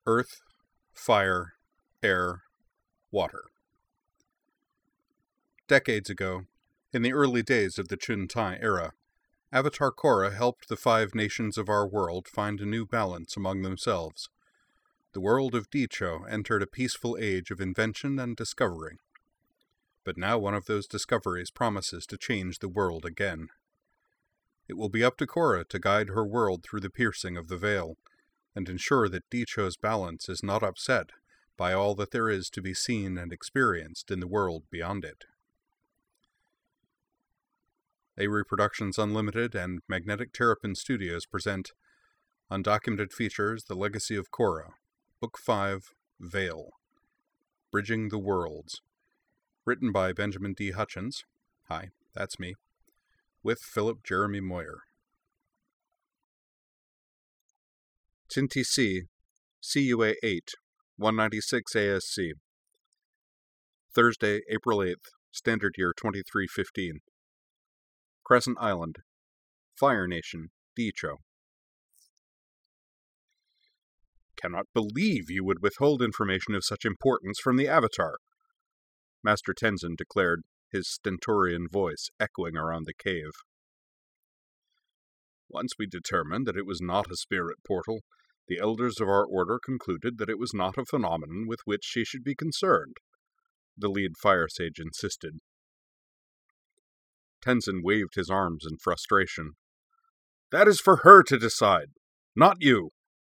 Earth, fire, air, water. Decades ago, in the early days of the Chuntai era, Avatar Korra helped the 5 nations of our world find a new balance among themselves. The world of Dicho entered a peaceful age of invention and discovery. But now one of those discoveries promises to change the world again. It will be up to Korra to guide her world through the piercing of the veil, and ensure that Dicho's balance is not upset by all that there is to be seen and experienced in the world beyond it. Avery Productions Unlimited and Magnetic Terrapin Studios present Undocumented Features: The Legacy of Korra, Book 5, Veil, Bridging the Worlds, written by Benjamin D. Hutchins, hi, that's me, with Philip Jeremy Moyer. Tinti C, CUA 8, 196 ASC. Thursday, April 8th, Standard Year 2315. Crescent Island, Fire Nation, Dicho. Cannot believe you would withhold information of such importance from the Avatar, Master Tenzin declared, his stentorian voice echoing around the cave. Once we determined that it was not a spirit portal, the elders of our order concluded that it was not a phenomenon with which she should be concerned, the lead fire sage insisted. Tenzin waved his arms in frustration. That is for her to decide, not you.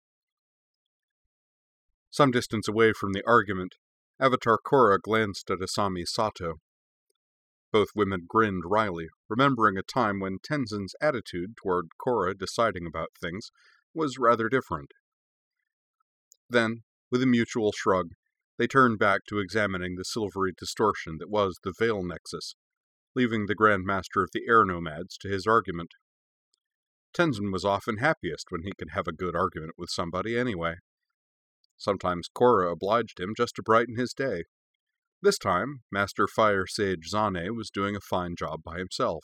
Some distance away from the argument, Avatar Korra glanced at Asami Sato. Both women grinned wryly, remembering a time when Tenzin's attitude toward Korra deciding about things was rather different. Then, with a mutual shrug, they turned back to examining the silvery distortion that was the Veil Nexus, leaving the Grand Master of the Air Nomads to his argument. Tenzin was often happiest when he could have a good argument with somebody anyway. Sometimes Korra obliged him just to brighten his day. This time, Master Fire Sage Zane was doing a fine job by himself.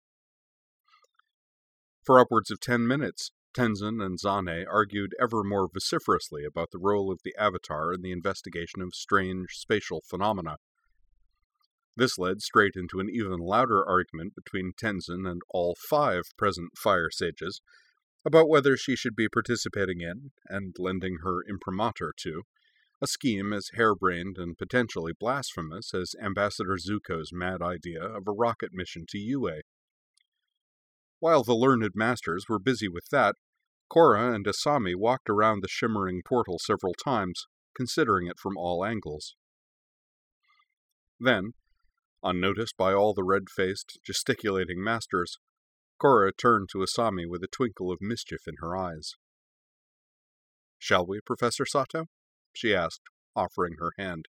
For upwards of 10 minutes, Tenzin and Zane argued ever more vociferously about the role of the Avatar in the investigation of strange spatial phenomena. This led straight into an even louder argument between Tenzin and all 5 present Fire Sages about whether she should be participating in, and lending her imprimatur to, a scheme as harebrained and potentially blasphemous as Ambassador Zuko's mad idea of a rocket mission to UA. While the learned masters were busy with that, Korra and Asami walked around the shimmering portal several times, considering it from all angles. Then, unnoticed by all the red-faced, gesticulating masters, Korra turned to Asami with a twinkle of mischief in her eyes. Shall we, Professor Sato? She asked, offering her hand.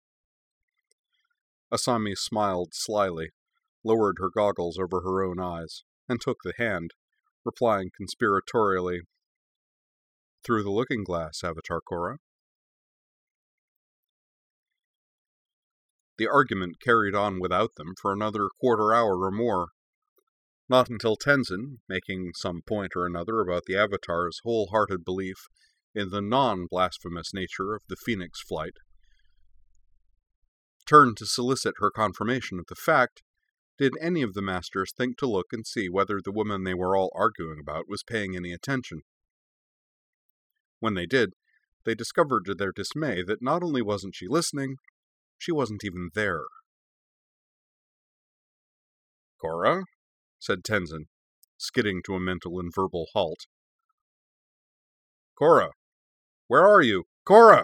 Asami smiled slyly, lowered her goggles over her own eyes, and took the hand, replying conspiratorially, Through the looking glass, Avatar Korra. The argument carried on without them for another quarter hour or more. Not until Tenzin, making some point or another about the Avatar's wholehearted belief in the non-blasphemous nature of the Phoenix flight, turned to solicit her confirmation of the fact, did any of the masters think to look and see whether the woman they were all arguing about was paying any attention. When they did, they discovered to their dismay that not only wasn't she listening, she wasn't even there. Korra? Said Tenzin, skidding to a mental and verbal halt. Korra! Where are you? Korra!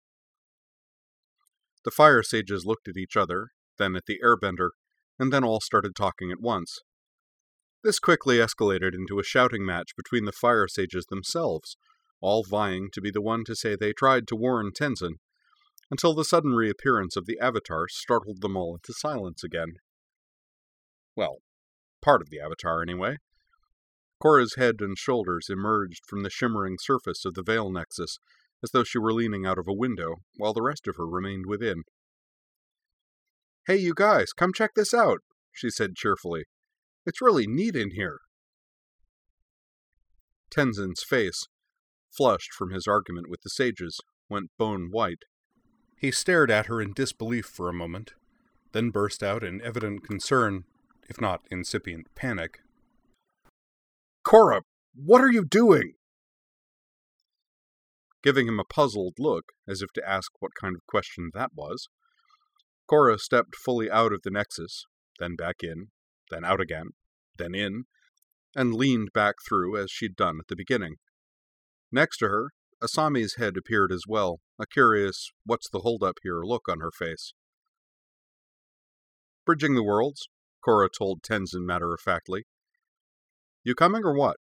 The Fire Sages looked at each other, then at the Airbender, and then all started talking at once. This quickly escalated into a shouting match between the Fire Sages themselves, all vying to be the one to say they tried to warn Tenzin, until the sudden reappearance of the Avatar startled them all into silence again. Well, part of the Avatar, anyway. Korra's head and shoulders emerged from the shimmering surface of the Veil Nexus, as though she were leaning out of a window, while the rest of her remained within. Hey, you guys, come check this out, she said cheerfully. It's really neat in here. Tenzin's face, flushed from his argument with the sages, went bone white. He stared at her in disbelief for a moment, then burst out in evident concern, if not incipient panic. "Cora, what are you doing?" Giving him a puzzled look, as if to ask what kind of question that was, Cora stepped fully out of the Nexus, then back in, then out again, then in, and leaned back through as she'd done at the beginning. Next to her, Asami's head appeared as well, a curious what's-the-hold-up here look on her face. "Bridging the worlds," Cora told Tenzin matter-of-factly. "You coming or what?"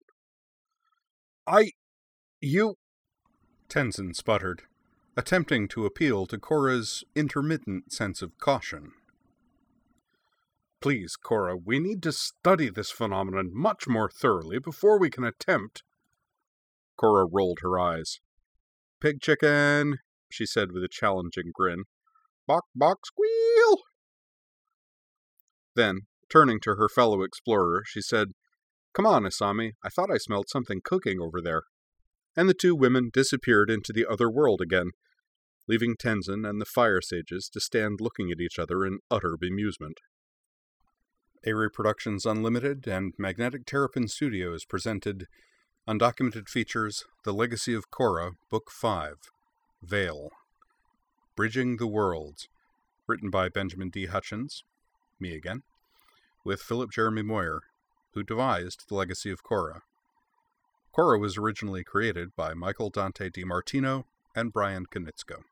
You... Tenzin sputtered, attempting to appeal to Cora's intermittent sense of caution. "Please, Cora, we need to study this phenomenon much more thoroughly before we can attempt..." Cora rolled her eyes. "Pig chicken," she said with a challenging grin. "Bok, bok, squeal!" Then, turning to her fellow explorer, she said, "Come on, Asami, I thought I smelled something cooking over there." And the two women disappeared into the other world again, leaving Tenzin and the Fire Sages to stand looking at each other in utter bemusement. Avery Productions Unlimited and Magnetic Terrapin Studios presented Undocumented Features, The Legacy of Cora, Book 5, Veil. Bridging the Worlds, written by Benjamin D. Hutchins, me again, with Philip Jeremy Moyer, who devised The Legacy of Cora. Cora was originally created by Michael Dante DiMartino and Brian Konietzko.